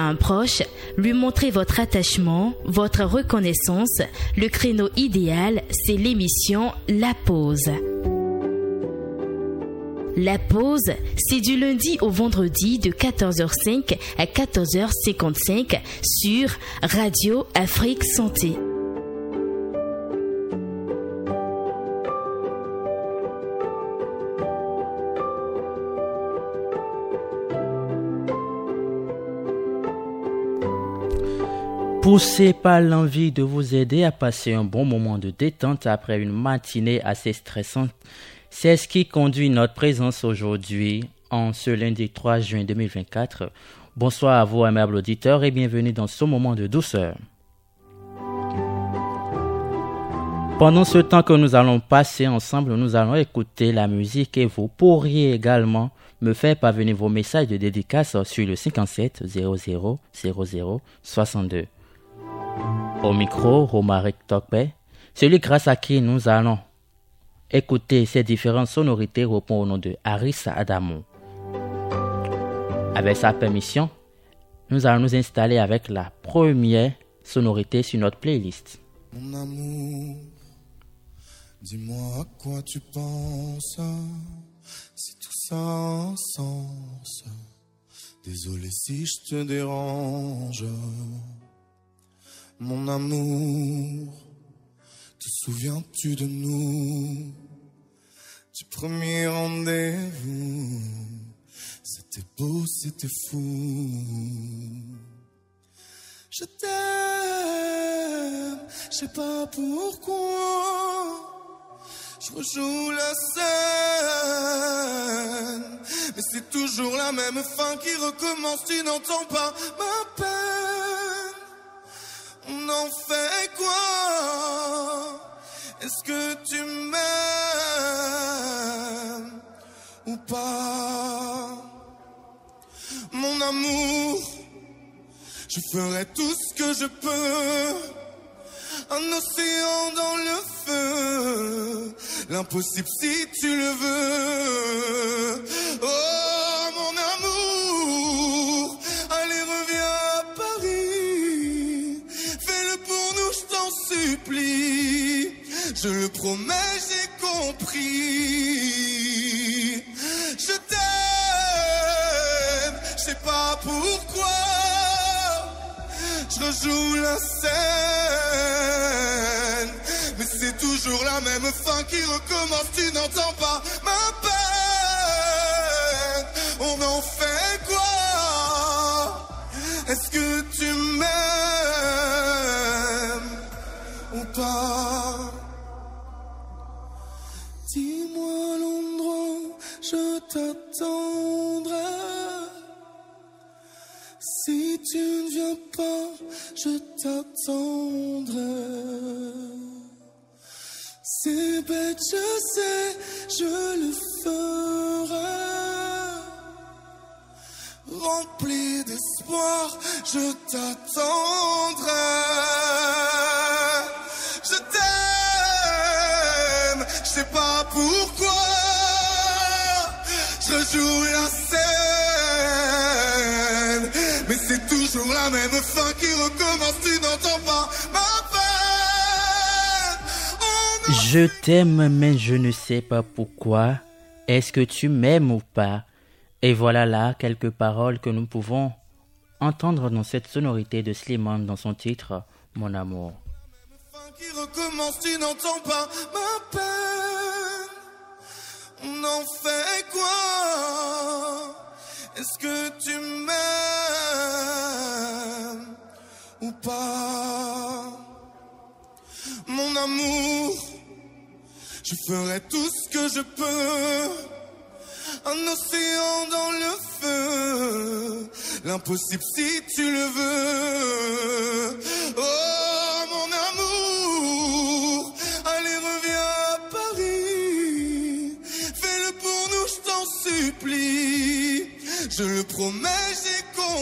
un proche, lui montrer votre attachement, votre reconnaissance. Le créneau idéal, c'est l'émission La Pause. La Pause, c'est du lundi au vendredi de 14h05 à 14h55 sur Radio Afrique Santé. Poussé par l'envie de vous aider à passer un bon moment de détente après une matinée assez stressante, c'est ce qui conduit notre présence aujourd'hui, en ce lundi 3 juin 2024. Bonsoir à vous, aimables auditeurs, et bienvenue dans ce moment de douceur. Pendant ce temps que nous allons passer ensemble, nous allons écouter la musique et vous pourriez également me faire parvenir vos messages de dédicace sur le 57 00 00 62. Au micro, Romaric Tokpe, celui grâce à qui nous allons écouter ces différentes sonorités répond au nom de Harissa Adamo. Avec sa permission, nous allons nous installer avec la première sonorité sur notre playlist. Mon amour, dis-moi à quoi tu penses, si tout ça a un sens. Désolé si je te dérange. Mon amour, te souviens-tu de nous, du premier rendez-vous? C'était beau, c'était fou. Je t'aime, je sais pas pourquoi. Je rejoue la scène, mais c'est toujours la même fin qui recommence. Tu n'entends pas ma peine. On en fait quoi? Est-ce que tu m'aimes ou pas? Mon amour, je ferai tout ce que je peux. Un océan dans le feu, l'impossible si tu le veux. Oh mon amour, allez reviens à Paris. Fais-le pour nous, je t'en supplie. Je le promets, j'ai compris. Je t'aime, je sais pas pourquoi. Je rejoue la scène, mais c'est toujours la même fin qui recommence. Tu n'entends pas ma peine. On en fait quoi? Est-ce que tu m'aimes ou pas? Dis-moi l'endroit où je t'attendrai. Si tu ne viens pas, je t'attendrai. C'est bête, je sais, je le ferai. Rempli d'espoir, je t'attendrai. Je t'aime, je sais pas pourquoi. Je rejoue la scène, mais c'est toujours la même fin qui recommence. Tu n'entends pas ma peine. Je t'aime, mais je ne sais pas pourquoi. Est-ce que tu m'aimes ou pas? Et voilà là quelques paroles que nous pouvons entendre dans cette sonorité de Slimane dans son titre Mon amour. Fin qui recommence, tu n'entends pas ma peine. On en fait quoi? Est-ce que tu m'aimes ou pas? Mon amour, je ferai tout ce que je peux. Un océan dans le feu, l'impossible si tu le veux. Oh mon amour, allez reviens à Paris. Fais-le pour nous, je t'en supplie. Je le promets, j'ai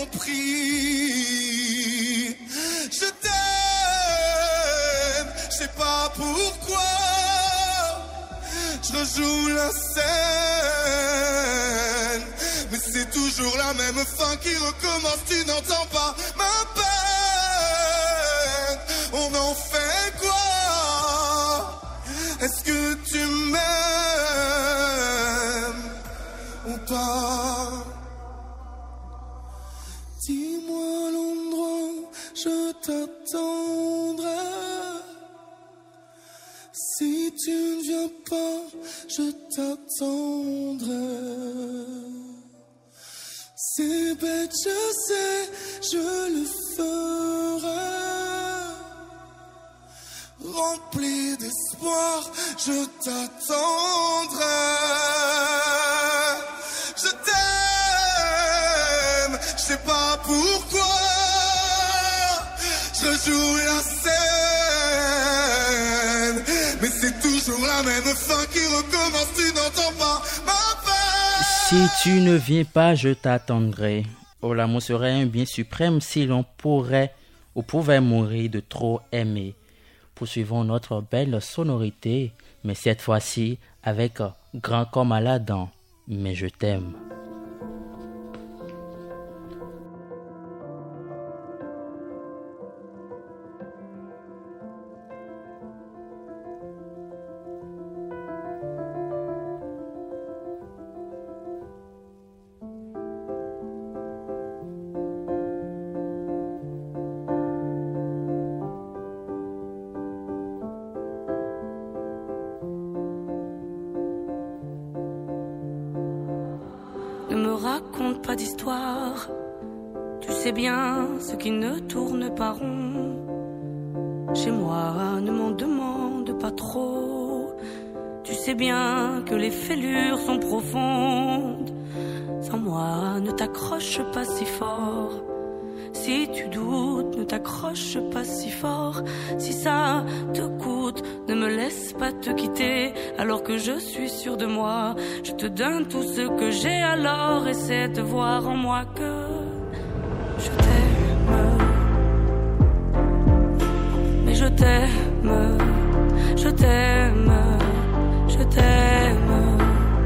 compris. Je t'aime, je sais pas pourquoi. Je rejoue la scène, mais c'est toujours la même fin qui recommence. Tu n'entends pas ma peine. On en fait quoi? Est-ce que tu m'aimes ou pas? Dis-moi l'endroit où je t'attendrai. Si tu ne viens pas, je t'attendrai. C'est bête, je sais, je le ferai. Rempli d'espoir, je t'attendrai. Je t'aime, je sais pas pourquoi. Je rejoue la scène, mais c'est toujours la même fin qui recommence. Tu n'entends pas ma peine. Si tu ne viens pas, je t'attendrai. Oh, l'amour serait un bien suprême si l'on pourrait ou pouvait mourir de trop aimer. Poursuivons notre belle sonorité, mais cette fois-ci avec Grand comme Aladdin, mais je t'aime. Ne me raconte pas d'histoire, tu sais bien ce qui ne tourne pas rond. Chez moi, ne m'en demande pas trop, tu sais bien que les fêlures sont profondes. Sans moi, ne t'accroche pas si fort. Si tu doutes, ne t'accroche pas si fort. Si ça te coûte, ne me laisse pas te quitter. Alors que je suis sûre de moi, je te donne tout ce que j'ai. Alors essaie de voir en moi que je t'aime. Mais je t'aime, je t'aime, je t'aime.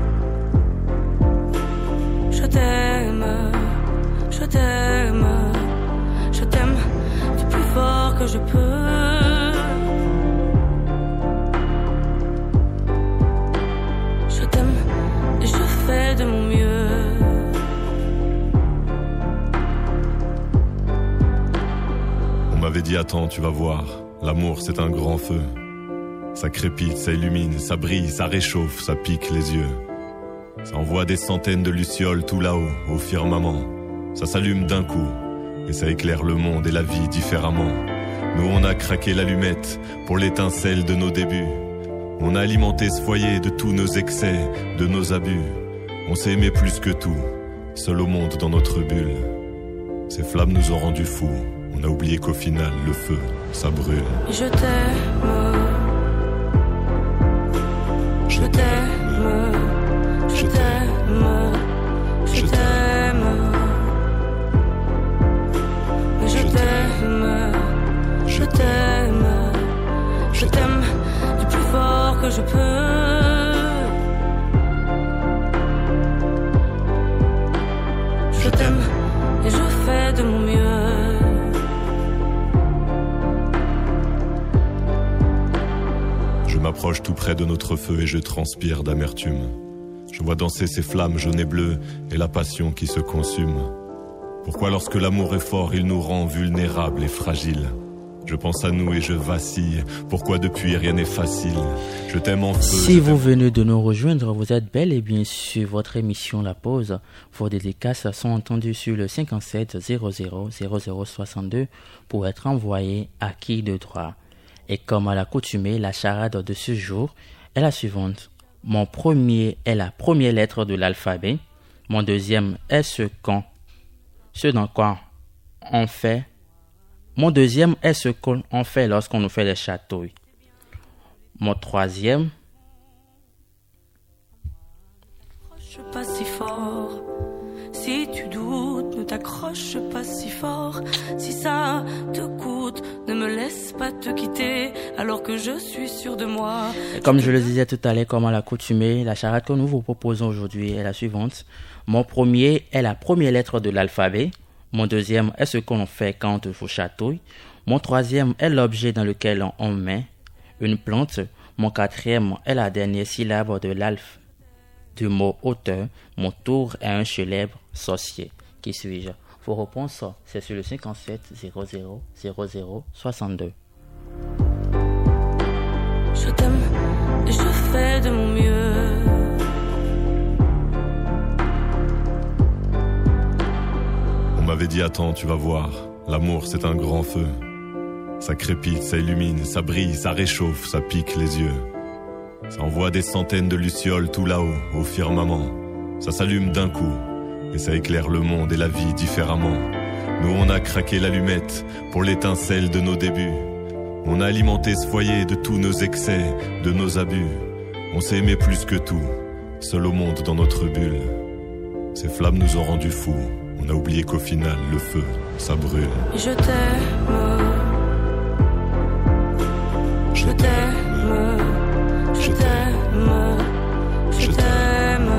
Je t'aime, je t'aime. Je t'aime du plus fort que je peux. Je t'aime et je fais de mon mieux. On m'avait dit attends, tu vas voir, l'amour c'est un grand feu. Ça crépite, ça illumine, ça brille, ça réchauffe, ça pique les yeux. Ça envoie des centaines de lucioles tout là-haut, au firmament. Ça s'allume d'un coup. Et ça éclaire le monde et la vie différemment. Nous on a craqué l'allumette pour l'étincelle de nos débuts. On a alimenté ce foyer de tous nos excès, de nos abus. On s'est aimé plus que tout, seul au monde dans notre bulle. Ces flammes nous ont rendus fous. On a oublié qu'au final le feu, ça brûle. Je t'aime, je t'aime, je t'aime, je t'aime. Je t'aime, je t'aime, je t'aime du plus fort que je peux. Je t'aime et je fais de mon mieux. Je m'approche tout près de notre feu et je transpire d'amertume. Je vois danser ces flammes jaunes et bleues et la passion qui se consume. Pourquoi lorsque l'amour est fort, il nous rend vulnérables et fragiles? Je pense à nous et je vacille. Pourquoi depuis rien n'est facile? Je t'aime en feu. Si vous venez de nous rejoindre, vous êtes bel et bien sur votre émission La Pause. Vos dédicaces sont entendues sur le 57 00 0062 pour être envoyées à qui de droit. Et comme à l'accoutumée, la charade de ce jour est la suivante. Mon premier est la première lettre de l'alphabet. Mon deuxième est ce dans quoi on fait. Mon deuxième est ce qu'on fait lorsqu'on nous fait des chatouilles. Mon troisième. T'accroche pas si fort. Si tu doutes, ne t'accroche pas si fort. Si ça te coûte, Ne me laisse pas te quitter alors que je suis sûre de moi. Et comme je le disais tout à l'heure, comme à l'accoutumée, la charade que nous vous proposons aujourd'hui est la suivante. Mon premier est la première lettre de l'alphabet. Mon deuxième est ce qu'on fait quand on vous chatouille. Mon troisième est l'objet dans lequel on met une plante. Mon quatrième est la dernière syllabe de l'alphe du mot auteur. Mon tour est un célèbre sorcier. Qui suis-je? Vos réponses, c'est sur le 57 00 00 62. Je t'aime et je fais de mon mieux. On m'avait dit attends, tu vas voir, l'amour c'est un grand feu. Ça crépite, ça illumine, ça brille, ça réchauffe, ça pique les yeux. Ça envoie des centaines de lucioles tout là-haut, au firmament. Ça s'allume d'un coup, et ça éclaire le monde et la vie différemment. Nous on a craqué l'allumette pour l'étincelle de nos débuts. On a alimenté ce foyer de tous nos excès, de nos abus. On s'est aimé plus que tout, seul au monde dans notre bulle. Ces flammes nous ont rendus fous. On a oublié qu'au final, le feu, ça brûle. Je t'aime. Je t'aime. Je t'aime. Je t'aime.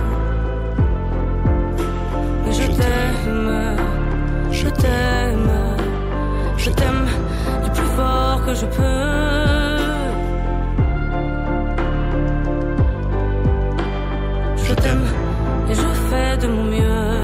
Je t'aime. Je t'aime. Je t'aime du plus fort que je peux. Je t'aime et je fais de mon mieux.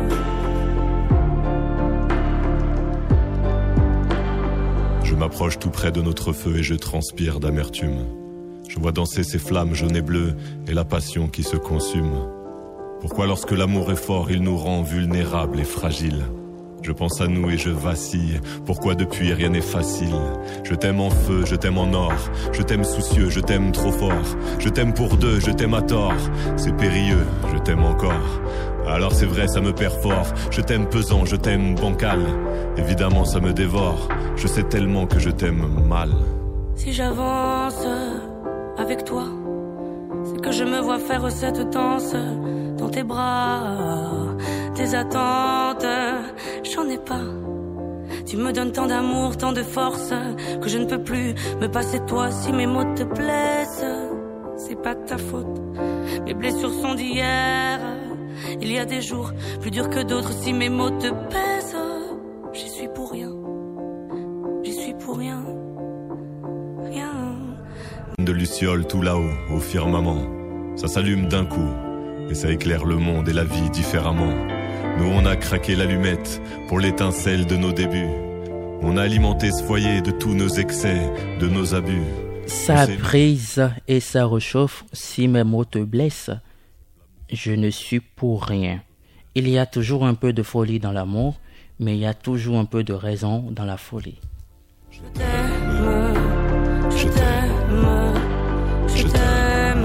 Je m'approche tout près de notre feu et je transpire d'amertume. Je vois danser ces flammes jaunes et bleues et la passion qui se consume. Pourquoi lorsque l'amour est fort, il nous rend vulnérables et fragiles? Je pense à nous et je vacille. Pourquoi depuis rien n'est facile? Je t'aime en feu, je t'aime en or. Je t'aime soucieux, je t'aime trop fort. Je t'aime pour deux, je t'aime à tort. C'est périlleux, je t'aime encore. Alors c'est vrai, ça me perd fort. Je t'aime pesant, je t'aime bancal. Évidemment ça me dévore. Je sais tellement que je t'aime mal. Si j'avance avec toi, c'est que je me vois faire cette danse dans tes bras. Tes attentes, j'en ai pas. Tu me donnes tant d'amour, tant de force, que je ne peux plus me passer de toi. Si mes mots te plaisent, c'est pas de ta faute. Mes blessures sont d'hier. Il y a des jours plus durs que d'autres. Si mes mots te pèsent, j'y suis pour rien. J'y suis pour rien. Rien. De lucioles tout là-haut, au firmament. Ça s'allume d'un coup, et ça éclaire le monde et la vie différemment. Nous on a craqué l'allumette pour l'étincelle de nos débuts. On a alimenté ce foyer de tous nos excès, de nos abus. Ça brise et ça réchauffe. Si mes mots te blessent, je ne suis pour rien. Il y a toujours un peu de folie dans l'amour, mais il y a toujours un peu de raison dans la folie. Je t'aime, je t'aime, je t'aime.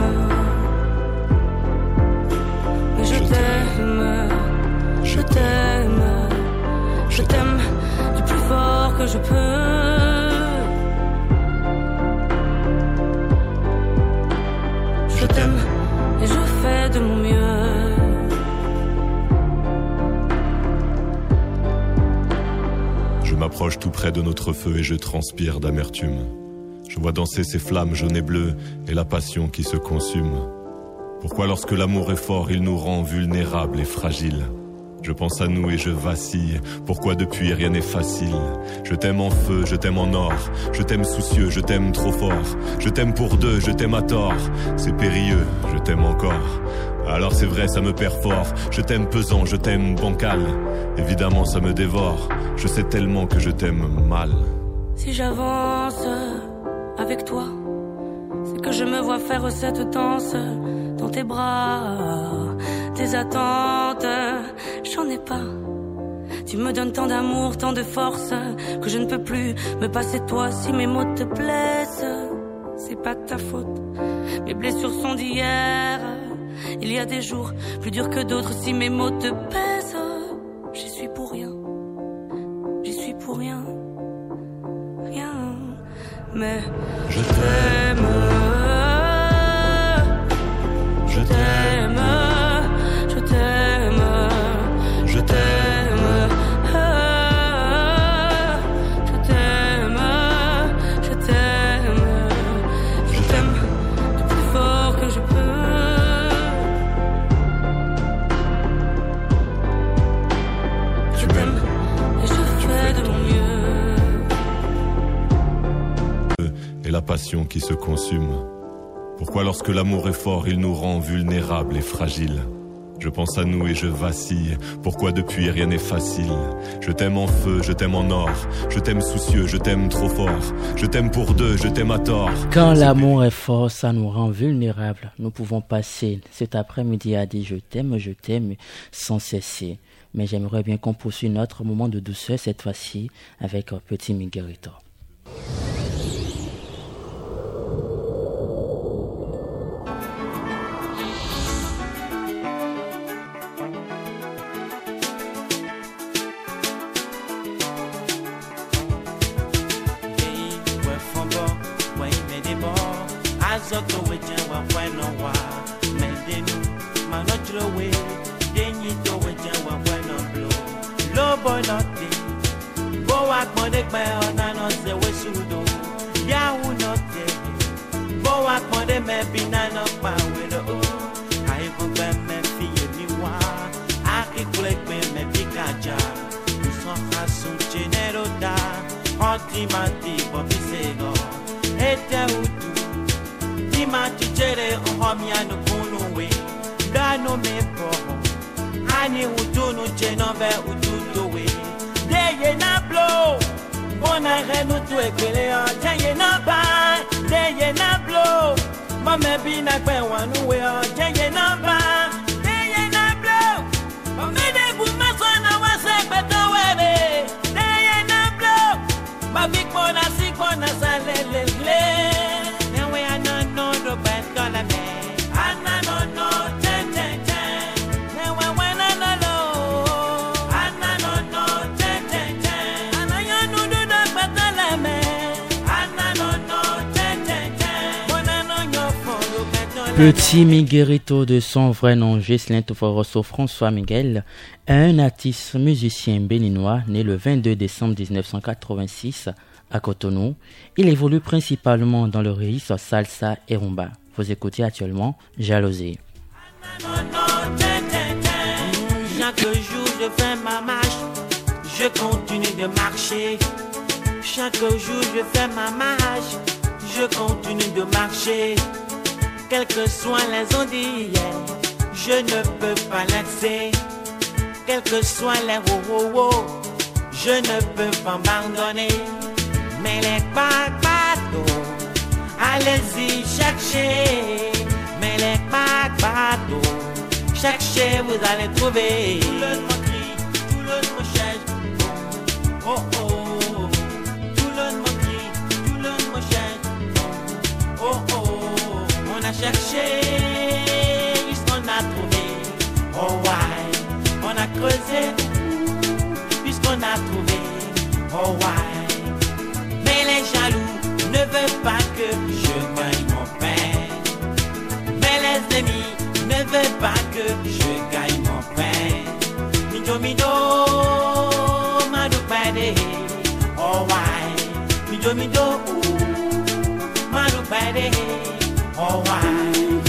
Je t'aime, je t'aime, je t'aime du plus fort que je peux. Je t'aime et je fais de mon mieux. Je m'approche tout près de notre feu et je transpire d'amertume. Je vois danser ces flammes jaunes et bleues et la passion qui se consume. Pourquoi lorsque l'amour est fort, il nous rend vulnérables et fragiles? Je pense à nous et je vacille. Pourquoi depuis rien n'est facile? Je t'aime en feu, je t'aime en or. Je t'aime soucieux, je t'aime trop fort. Je t'aime pour deux, je t'aime à tort. C'est périlleux, je t'aime encore. Alors c'est vrai, ça me perd fort. Je t'aime pesant, je t'aime bancal. Évidemment ça me dévore. Je sais tellement que je t'aime mal. Si j'avance avec toi, c'est que je me vois faire cette danse dans tes bras. Tes attentes, j'en ai pas. Tu me donnes tant d'amour, tant de force, que je ne peux plus me passer de toi. Si mes mots te plaisent, c'est pas de ta faute. Mes blessures sont d'hier. Il y a des jours plus durs que d'autres. Si mes mots te pèsent, j'y suis pour rien. J'y suis pour rien. Rien. Mais je t'aime. Je t'aime. Je t'aime. Je t'aime. Je t'aime. la passion qui se consume? Pourquoi lorsque l'amour est fort, il nous rend vulnérables et fragiles? Je pense à nous et je vacille. Pourquoi depuis rien n'est facile? Je t'aime en feu, je t'aime en or. Je t'aime soucieux, je t'aime trop fort. Je t'aime pour deux, je t'aime à tort. Quand l'amour est fort, ça nous rend vulnérables. Nous pouvons passer cet après-midi à dire je t'aime sans cesser. Mais j'aimerais bien qu'on poursuive notre moment de douceur cette fois-ci avec un petit Miguelito. Azoko weje wa bueno wa medenu manotro we denyi to weje wa bueno blow lo boy nothing go wa pon pe ona no se we sudo ya wu nothing go wa pon de me binana pa we do ai ko be me fi mi wa aki kule pe me pikaja so hasu genero da otimati bobi sego eta utu Tima chichere ohomia no kunuwe Dano me poho Ani utunu chenove ututuwe Deye na blow Bona renu tu ekwele o Deye na ba Deye na blow Mame bina kwe wanuwe o Deye na ba Deye na blow Mame de bumasona wase kweto webe Deye na blow Mabik mona sikona salelele Petit Miguelito de son vrai nom Ghislain Toforoso François Miguel est un artiste musicien béninois né le 22 décembre 1986 à Cotonou. Il évolue principalement dans le registre salsa et rumba. Vous écoutez actuellement Jalousie. Chaque jour je fais ma marche, je continue de marcher. Chaque jour je fais ma marche, je continue de marcher. Quelles que soient les ondes d'hier, je ne peux pas laisser. Quels que soient les wo-wo-wo, je ne peux pas m'abandonner. Mais les bateaux, allez-y chercher. Mais les bateaux, cherchez, vous allez trouver. Tout le monde crie, tout le monde cherche. Oh oh, tout le monde crie, tout le monde cherche. Oh oh. On a cherché, puisqu'on a trouvé. Oh ouais, on a creusé, puisqu'on a trouvé. Oh ouais, mais les jaloux ne veulent pas que je gagne mon pain. Mais les ennemis ne veulent pas que je gagne mon pain. Mido mido, madupade. Oh ouais, mido mido, madupade. Oh why?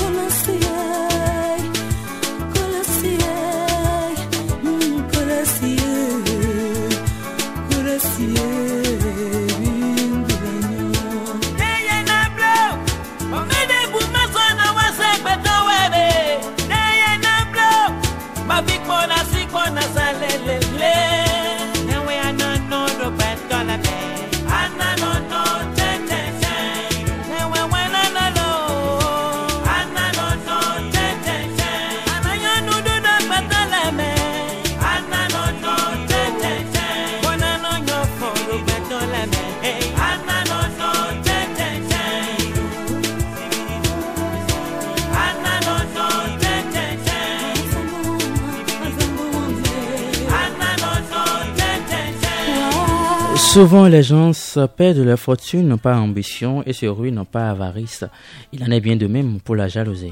Souvent, les gens perdent leur fortune par ambition et se ruinent par avarice. Il en est bien de même pour la jalousie.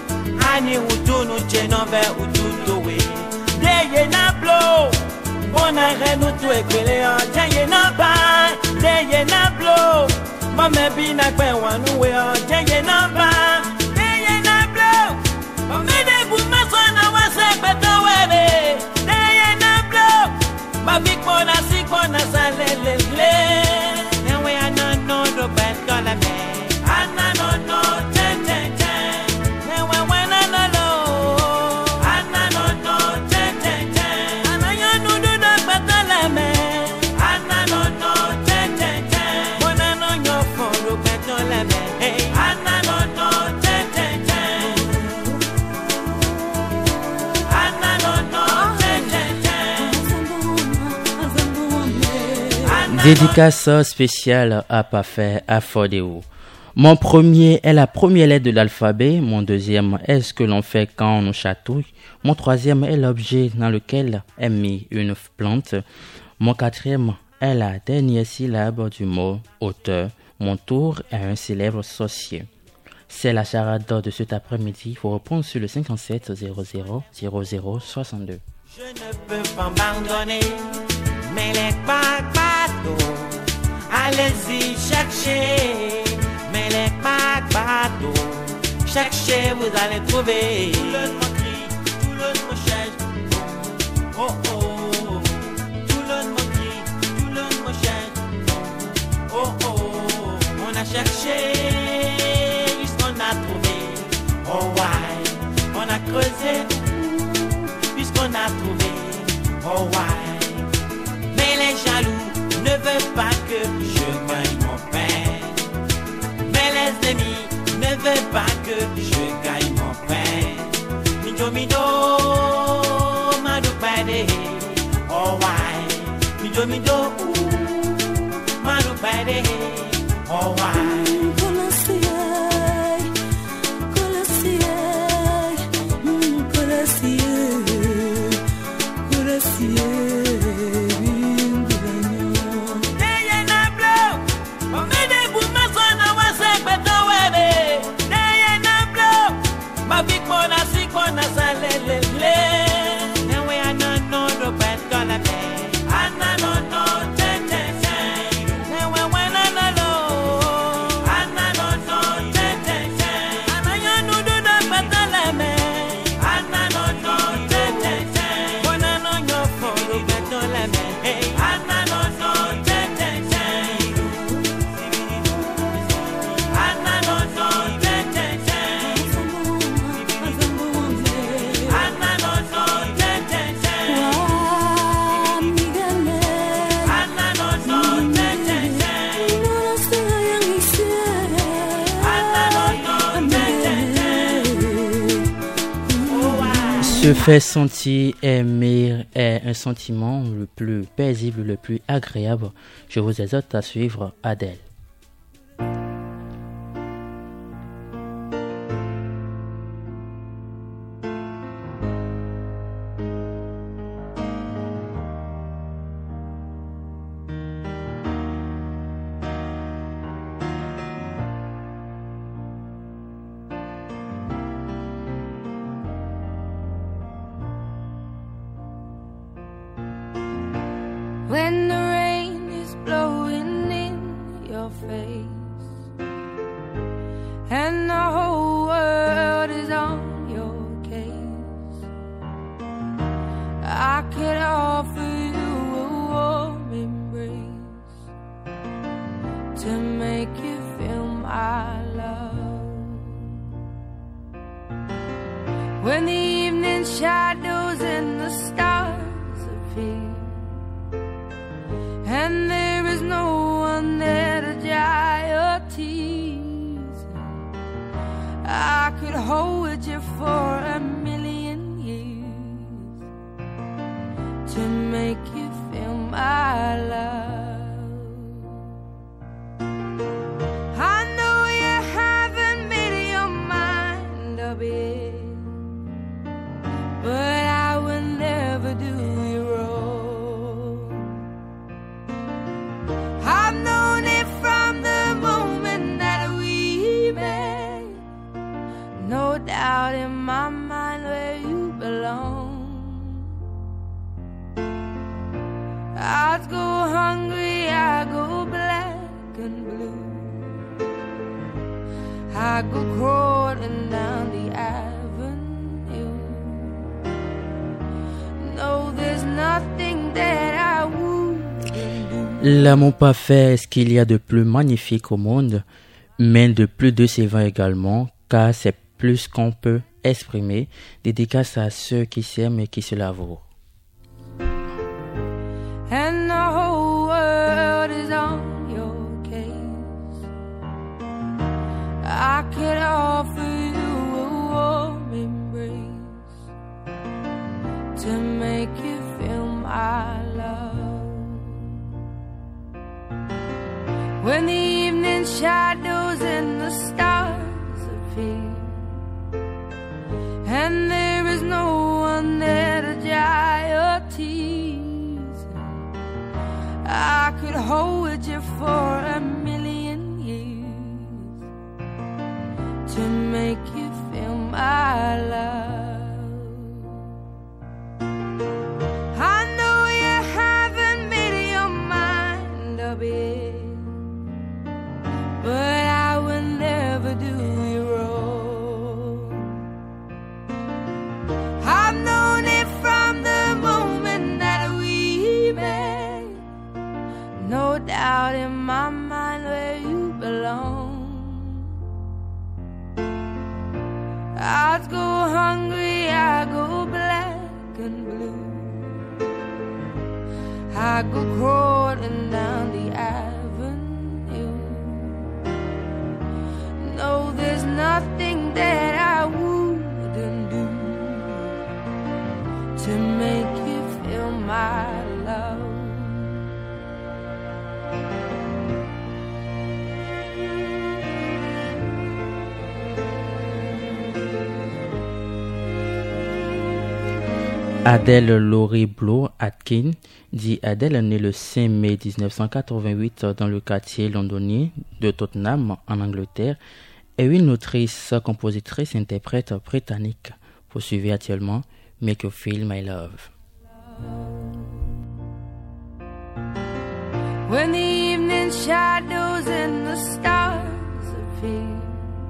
Deye na blow, on na renu tu ekele o jeye na ba jeye na blow mama bi na gbe wanu we o jeye na ba jeye na blow mama de bu ma so na wa se gbe to we be jeye na blow ma bi ko na si ko na sa le and we are not no do bad gonna be and I don't know ten and when I know and I don't know ten and I know do the better me and I don't know ten when I know your phone do better me and I don't know ten and I don't know ten. Dédicace spéciale à Parfait Afodéo. Mon premier est la première lettre de l'alphabet. Mon deuxième est ce que l'on fait quand on nous chatouille. Mon troisième est l'objet dans lequel est mis une plante. Mon quatrième est la dernière syllabe du mot auteur. Mon tour est un célèbre sorcier. C'est la charade de cet après-midi. Il faut répondre sur le 57 00 00 62. Je ne peux pas m'abandonner, mais les bateaux, allez-y chercher. Mais les bateaux, cherchez, vous allez trouver. Tout le monde crie, tout le monde cherche. Oh oh, tout le monde crie, tout le monde cherche. Oh oh, on a cherché jusqu'on a trouvé. Oh ouais, on a creusé puisqu'on a trouvé. Oh ouais, mais les jaloux ne veulent pas que je gagne mon pain. Mais les ennemis ne veulent pas que je gagne mon pain. Mido mido, madu pade. Oh why? Mido mido, madu pade. Oh why? Se faire sentir aimer est un sentiment le plus paisible, le plus agréable. Je vous exhorte à suivre Adèle. When the rain is blowing in your face and the whole world is on your case, I could offer you a warm embrace to make you feel my love. When the evening shadows and the stars appear and there is no one there to dry your tears, I could hold you for a million years to make you feel my love. I know you haven't made your mind up yet, but I will never do you wrong. I've known it from the moment that we met, no doubt in my mind where you belong. Hearts go hungry, I go black and blue. I go crawling down the avenue. No, there's nothing that I wouldn't do. L'amour parfait est ce qu'il y a de plus magnifique au monde, mais de plus décevant également, car c'est plus qu'on peut exprimer. Dédicace à ceux qui s'aiment et qui se l'avouent. And the whole world is on your case. I could offer you a warm embrace to make you feel my love. When the evening shadows and the stars appear, and there is no one there to dry your tears, I could hold you for a million years to make you feel my love. I know you haven't made your mind up yet, but I will never do you wrong. I've known it from the moment that we met. No doubt in my mind where you belong. Hearts go hungry, I go black and blue. I go crawling down the avenue. No, there's nothing that I wouldn't do to make you feel my love. Adèle Laurie Blow Atkin, dit Adèle, née le 5 mai 1988 dans le quartier londonien de Tottenham, en Angleterre, est une autrice, compositrice, interprète britannique. Poursuivie actuellement Make You Feel My Love. When the evening shadows and the stars appear,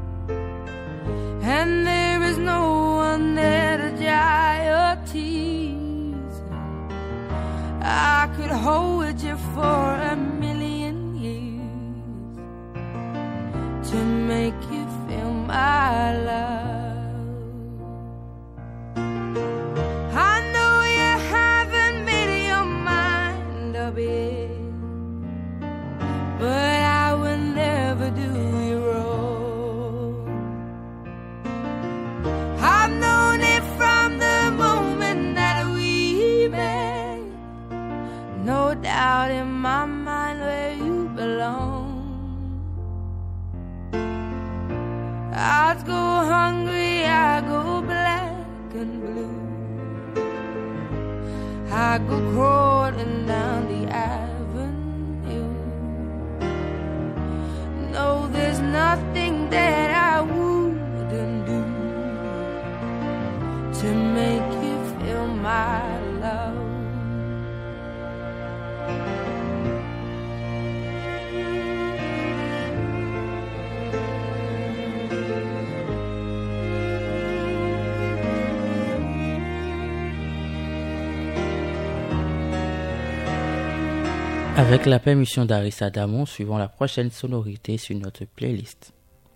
and there is no one there to dry your tears, I could hold you for a million years to make you feel my love. I know you haven't made your mind up yet, but I will never do you wrong. I've known it from the moment that we met. No doubt in my mind where you belong. Hearts go hungry, I go black and blue. I go crawling down the avenue. No, there's nothing that I wouldn't do to make you feel my love. Avec la permission d'Arissa Damon, suivons la prochaine sonorité sur notre playlist.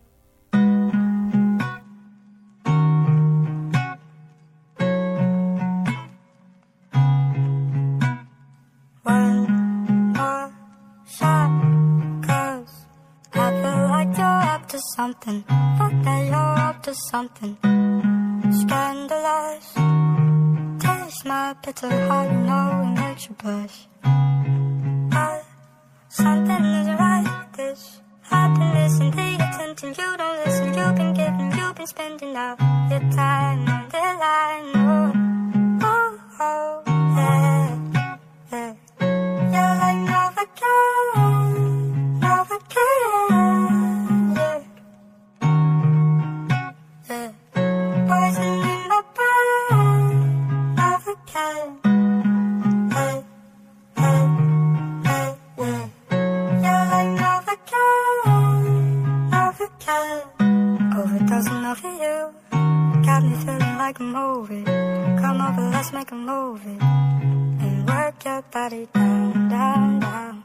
Something, thought that you're up to something scandalous. Taste my bitter heart, you know it makes you blush. Something isn't right with this. I've been missing the attention, you don't listen. You've been giving, you've been spending all your time on the line. Oh, oh, oh, yeah, yeah. You're like Novocaine, Novocaine, yeah. Poison in my brain, Novocaine, hey, hey. over, let's make a movie and work your body down, down, down.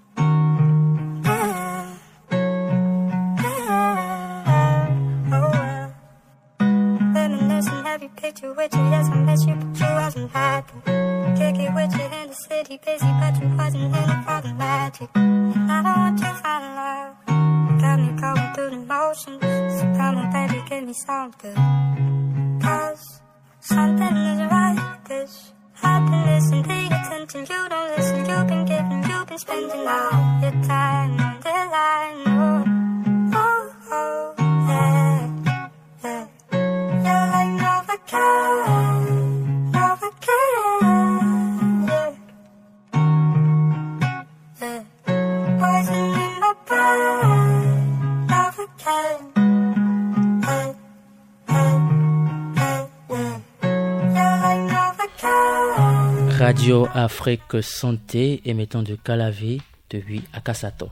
Have you picture with you? Yes, I miss you, but you wasn't happy. Kick it with you in the city, busy, but you wasn't in it for the magic. And I don't want you to fall in love. Got me going through the motions. So come on, baby, give me something. Cause something isn't right. This I've been listening to your attention. You don't listen, you've been giving, you've been spending all your time on the line. Oh, oh, oh, yeah, yeah. You're like Novocaine, Novocaine, yeah, yeah. Poison in my brain, Novocaine, hey, hey, hey, yeah. You're like Novocaine. Radio Afrique Santé, émettant de Calavi, de Huy à Kassato.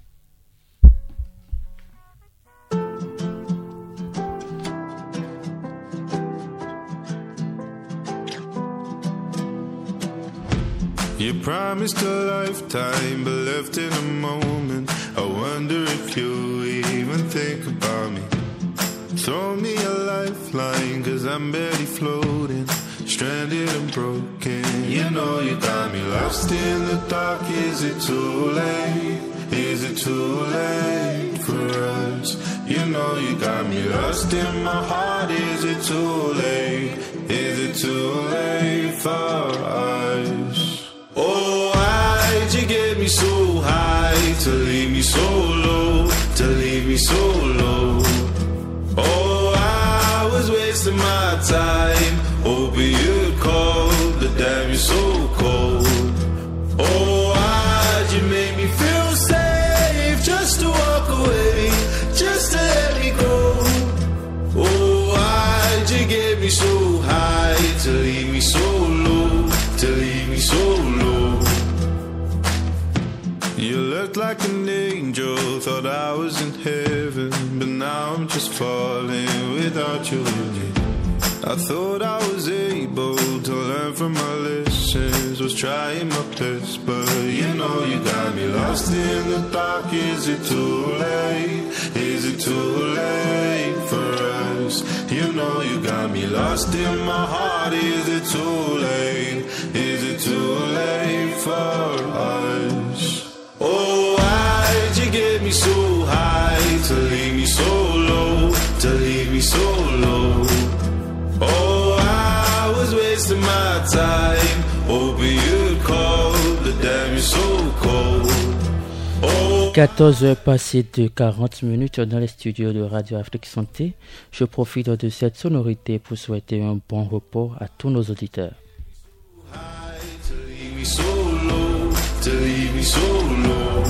You promised a lifetime, but left in a moment. I wonder if you even think about me. Throw me a lifeline, cause I'm barely floating, stranded and broken. You know you got me lost in the dark. Is it too late? Is it too late for us? You know you got me lost in my heart. Is it too late? Is it too late for us? Oh, why'd you get me so high to leave me so low, to leave me so low? Oh, I was wasting my time, hoping you'd call, but damn, you're so cold. Oh, why'd you make me feel safe, just to walk away, just to let me go? Oh, why'd you get me so high to leave me so low, to leave me so low? You looked like an angel, thought I was in heaven, but now I'm just falling without you in it. I thought I was able to learn from my lessons, was trying my best, but you know you got me lost in the dark. Is it too late? Is it too late for us? You know you got me lost in my heart. Is it too late? Is it too late for us? Oh, why'd you get me so high to leave me so low, to leave me so low? Oh, I was wasting my time, hoping you'd call, but damn, you're so cold. Oh. 14 heures passées de 40 minutes dans les studios de Radio Afrique Santé. Je profite de cette sonorité pour souhaiter un bon repos à tous nos auditeurs. To leave me so low, to leave me so low.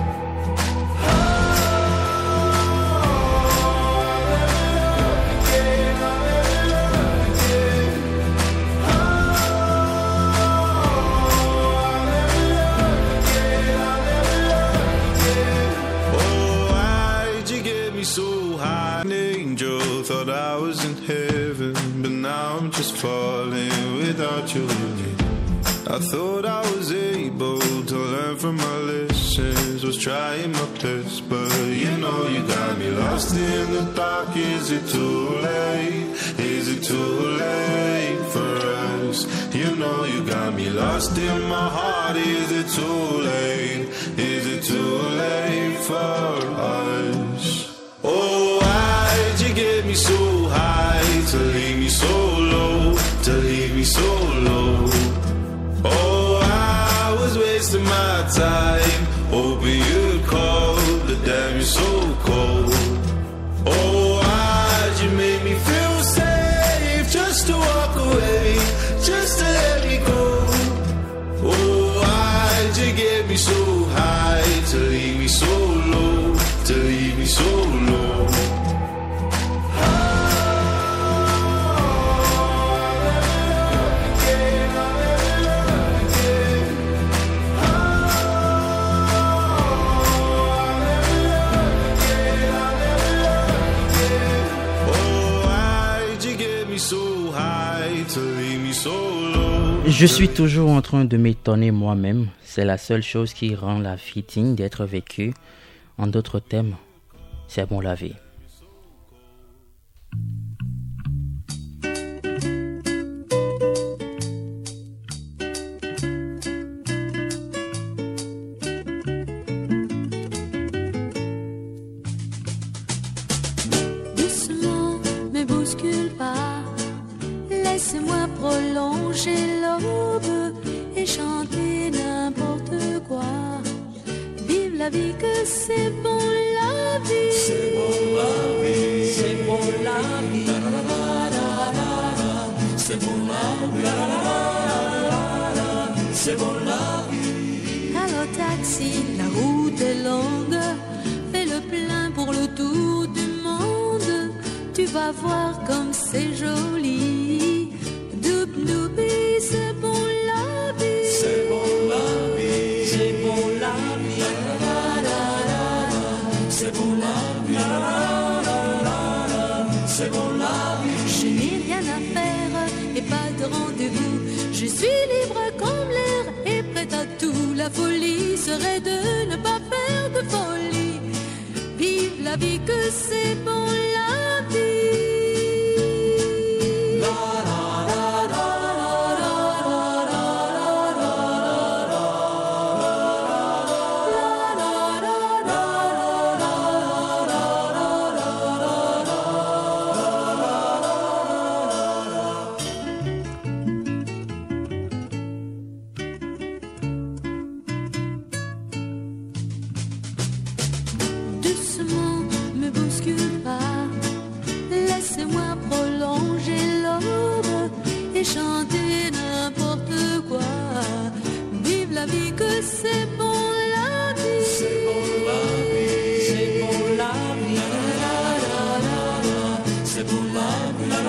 Thought I was in heaven, but now I'm just falling without you in it. I thought I was able to learn from my lessons, was trying my best, but you know you got me lost in the dark. Is it too late? Is it too late for us? You know you got me lost in my heart. Is it too late? Is it too late for us? Oh, why'd you get me so high to leave me so low, to leave me so low? Oh, I was wasting my time, hoping you'd call, but damn, you're so cold. Oh, why'd you make me feel safe, just to walk away, just to let me go? Oh, why'd you get me so high to leave me so low, to leave me so low? Je suis toujours en train de m'étonner moi-même. C'est la seule chose qui rend la vie digne d'être vécue. En d'autres termes, c'est bon la vie. Doucement, me bouscule pas. Laisse-moi prolonger l'aube et chanter n'importe quoi. Vive la vie que c'est bon la vie. C'est bon la vie. C'est bon la vie. C'est bon la vie. C'est bon la vie. Alors taxi, la route est longue. Fais le plein pour le tour du monde. Tu vas voir comme c'est joli. Doub-doubi, c'est bon la vie. C'est bon la vie. C'est bon la vie. C'est bon la vie. C'est bon la vie. Je n'ai rien à faire et pas de rendez-vous. Je suis libre comme l'air et prête à tout. La folie serait de ne pas faire de folie. Vive la vie que c'est bon la vie. Doucement, me bouscule pas. Laissez-moi prolonger l'aube et chanter n'importe quoi. Vive la vie que c'est bon la vie. C'est bon la vie. C'est bon la vie. C'est bon la vie.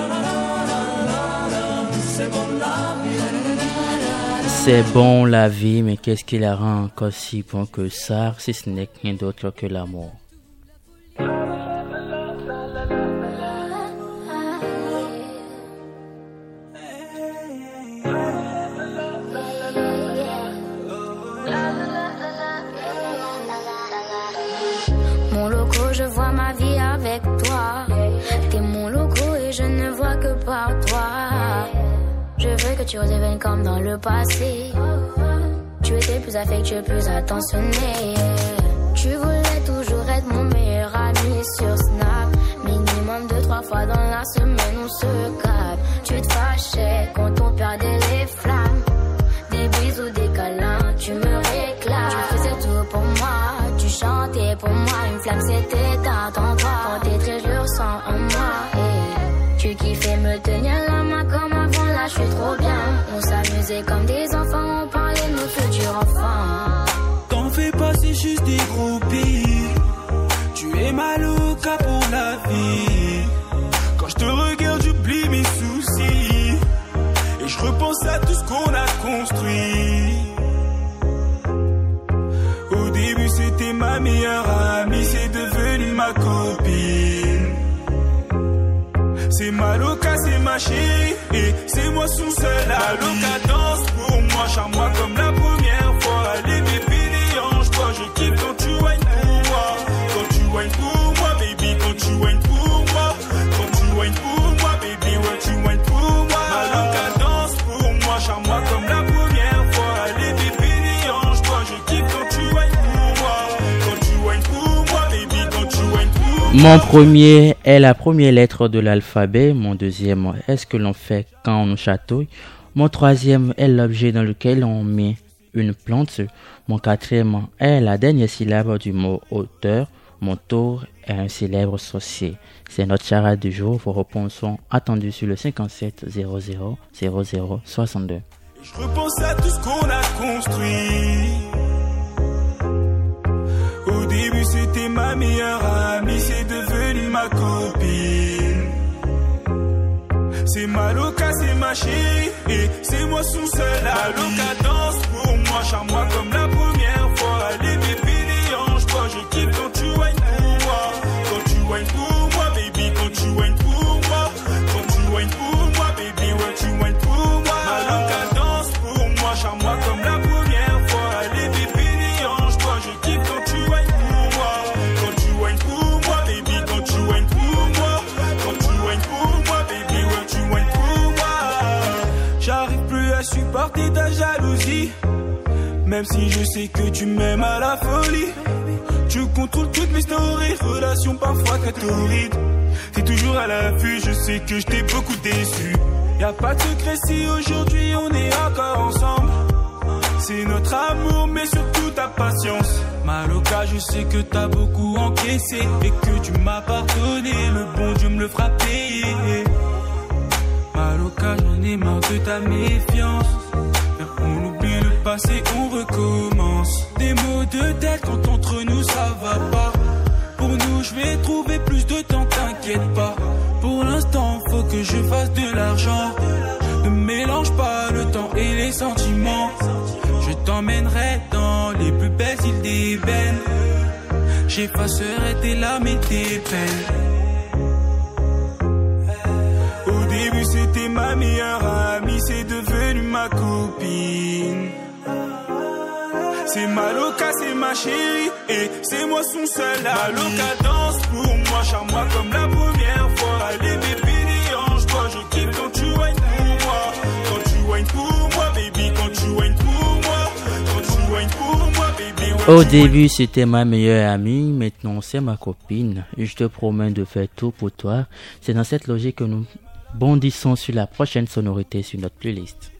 C'est bon la vie. C'est bon la vie, mais qu'est-ce qui la rend encore si bon que ça, si ce n'est rien d'autre que l'amour? Mon loco, je vois ma vie avec toi. T'es mon loco et je ne vois que par toi. Je veux que tu redeviennes comme dans le passé. Tu étais plus affectueux, plus attentionné. Tu voulais toujours être mon meilleur ami sur Snap. Minimum 2-3 fois dans la semaine on se capte. Tu te fâchais quand on perdait les flammes. Des bisous, des câlins, tu me réclames. Tu faisais tout pour moi, tu chantais pour moi. Une flamme s'était éteinte en toi. Quand t'es très, je le ressens en moi. Et tu kiffais me tenir la main comme avant, là je suis trop bien. On s'amusait comme des enfants, on parlait de nos futurs enfants. T'en fais pas, c'est juste des groupies. Tu es malouka pour la vie. Quand je te regarde, j'oublie mes soucis. Et je repense à tout ce qu'on a construit. Au début c'était ma meilleure amie, c'est devenu ma copine. C'est Maloka, c'est ma chérie, et c'est moi son seul ami. Maloka danse pour moi, charme-moi comme la première fois. Allez bébé, déhanche-toi, je kiffe quand tu whines pour moi. Quand tu whines pour moi, baby, quand tu whines pour moi. Quand tu whines pour moi, baby, ouais, tu whines pour moi. Maloka danse pour moi, charme-moi comme la première fois. Allez bébé, déhanche-toi, je kiffe quand tu whines pour moi. Quand tu whines pour moi, baby, quand tu whines pour moi. Mon premier est la première lettre de l'alphabet. Mon deuxième est ce que l'on fait quand on chatouille. Mon troisième est l'objet dans lequel on met une plante. Mon quatrième est la dernière syllabe du mot auteur. Mon tour est un célèbre sorcier. C'est notre charade du jour. Vos réponses sont attendues sur le 57 00 00 62. Je repense à tout ce qu'on a construit. Au début c'était ma meilleure amie, c'est devenu ma copine. C'est Maloka, c'est ma chérie, et c'est moi son seul ami. Maloka danse pour moi, charme-moi comme la première fois. Allez bébé, déhanche-toi, je kiffe quand tu whines pour moi. Quand tu whines pour moi, baby, quand tu whines pour moi. Quand tu whines pour moi, baby, ouais, tu whines pour moi. à supporter ta jalousie. Même si je sais que tu m'aimes à la folie. Tu contrôles toutes mes stories, relations parfois catholiques. T'es toujours à l'affût, je sais que je t'ai beaucoup déçu. Y'a pas de secret si aujourd'hui on est encore ensemble. C'est notre amour mais surtout ta patience. Maloka, je sais que t'as beaucoup encaissé et que tu m'as pardonné, le bon Dieu me le fera payer. Maloka, j'en ai marre de ta méfiance. On oublie le passé, on recommence. Des mots de tête quand entre nous ça va pas. Pour nous je vais trouver plus de temps, t'inquiète pas. Pour l'instant faut que je fasse de l'argent. Ne mélange pas le temps et les sentiments. Je t'emmènerai dans les plus belles îles d'ébène. J'effacerai tes larmes et tes peines. Au début c'était ma meilleure amie, c'est devenu ma copine. C'est Maloka, c'est ma chérie, et c'est moi son seul ami. Maloka danse pour moi, charme-moi comme la première fois. Allez bébé, déhanche-toi, je kiffe quand tu whines pour moi. Quand tu whines pour moi, baby, quand tu whines pour moi. Quand tu whines pour moi, baby. Au début c'était ma meilleure amie, maintenant c'est ma copine. Je te promets de faire tout pour toi. C'est dans cette logique que nous bondissons sur la prochaine sonorité sur notre playlist.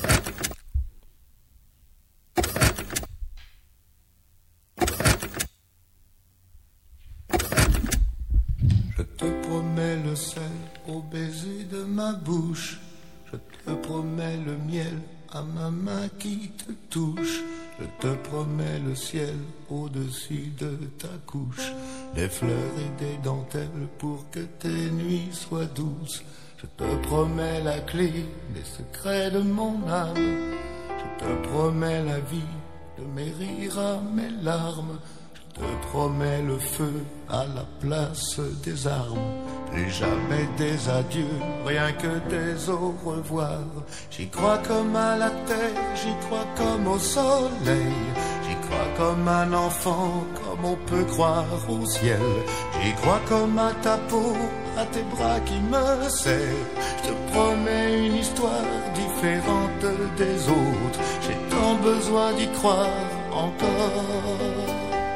Je te promets le sel au baiser de ma bouche. Je te promets le miel à ma main qui te touche. Je te promets le ciel au-dessus de ta couche. Des fleurs et des dentelles pour que tes nuits soient douces. Je te promets la clé des secrets de mon âme. Je te promets la vie de mes rires à mes larmes. Je te promets le feu à la place des armes. Plus jamais des adieux, rien que des au revoir. J'y crois comme à la terre, j'y crois comme au soleil. J'y crois comme un enfant, comme on peut croire au ciel. J'y crois comme à ta peau, à tes bras qui me serrent. Je te promets une histoire différente des autres. J'ai tant besoin d'y croire encore.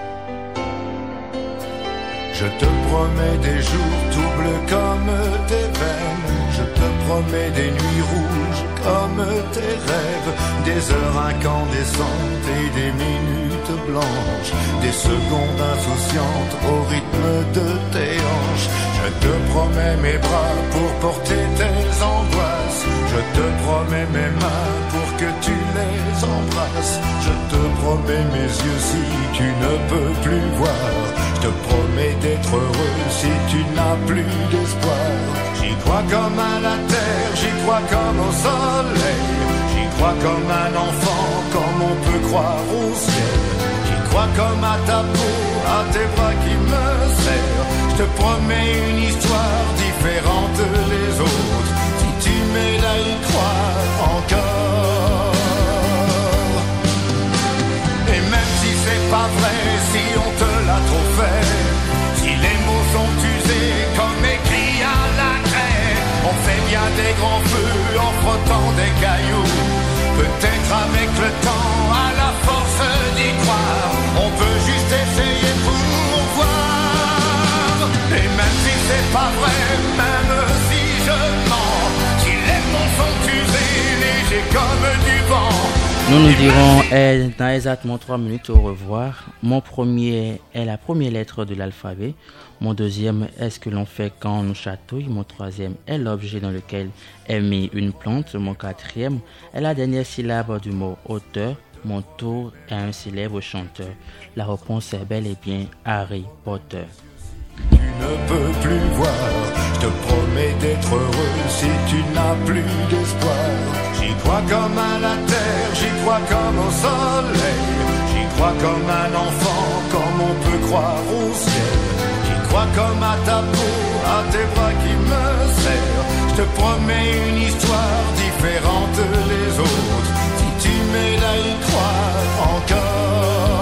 Je te promets des jours tout bleus comme tes veines. Je te promets des nuits rouges comme tes rêves. Des heures incandescentes et des minutes blanches. Des secondes insouciantes au rythme de tes hanches. Je te promets mes bras pour porter tes angoisses. Je te promets mes mains pour que tu les embrasses. Je te promets mes yeux si tu ne peux plus voir. Je te promets d'être heureux si tu n'as plus d'espoir. J'y crois comme à la terre, j'y crois comme au soleil. J'y crois comme un enfant, comme on peut croire au ciel. J'y crois comme à ta peau, à tes bras qui me serrent. Je te promets une histoire différente des autres. Si tu m'aides à y croire encore. Et même si c'est pas vrai, si on te l'a trop fait, si les mots sont usés comme écrits à la craie, on fait bien des grands feux en frottant des cailloux. Peut-être avec le temps, à la force d'y croire, on peut juste essayer pour voir. Et même si c'est pas vrai, même si je mens, si les mots sont usés, légers comme du vent, nous nous dirons dans exactement 3 minutes au revoir. Mon premier est la première lettre de l'alphabet. Mon deuxième est ce que l'on fait quand on nous chatouille. Mon troisième est l'objet dans lequel est mis une plante. Mon quatrième est la dernière syllabe du mot auteur. Mon tour est un célèbre chanteur. La réponse est bel et bien Harry Potter. Tu ne peux plus voir, je te promets d'être heureux si tu n'as plus d'espoir. J'y crois comme à la terre, j'y crois comme au soleil. J'y crois comme un enfant, comme on peut croire au ciel. J'y crois comme à ta peau, à tes bras qui me serrent. Je te promets une histoire différente des autres. Si tu m'aides à y croire encore.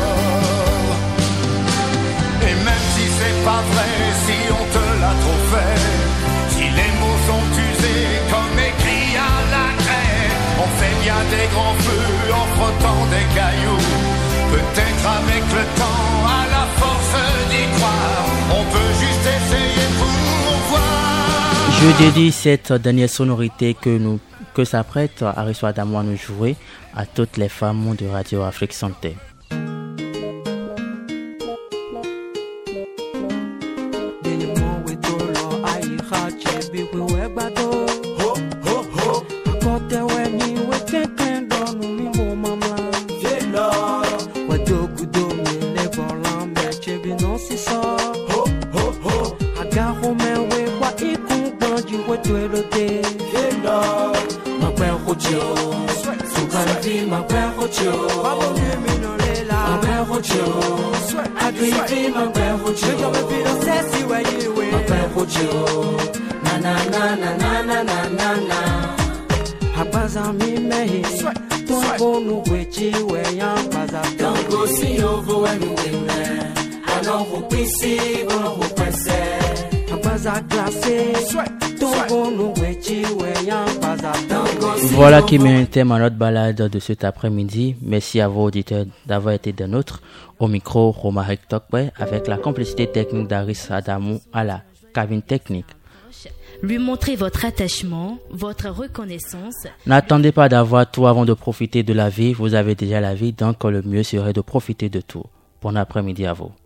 Et même si c'est pas vrai, si on te l'a trop fait, si les mots sont usés comme écrits à la craie, on fait y a des grands feux en frottant des cailloux. Peut-être avec le temps, à la force d'y croire, on peut juste essayer pour voir. Je dédie cette dernière sonorité que s'apprête Arissoa Damoua nous jouer à toutes les femmes de Radio Afrique Santé. Don't go see over when you win there. I know who we see, but who press it. Voilà qui met un thème à notre balade de cet après-midi. Merci à vos auditeurs d'avoir été des nôtres. Au micro, Romaric Tokwe, avec la complicité technique d'Aris Adamou à la cabine technique. Lui montrer votre attachement, votre reconnaissance. N'attendez pas d'avoir tout avant de profiter de la vie. Vous avez déjà la vie, donc le mieux serait de profiter de tout. Bon après-midi à vous.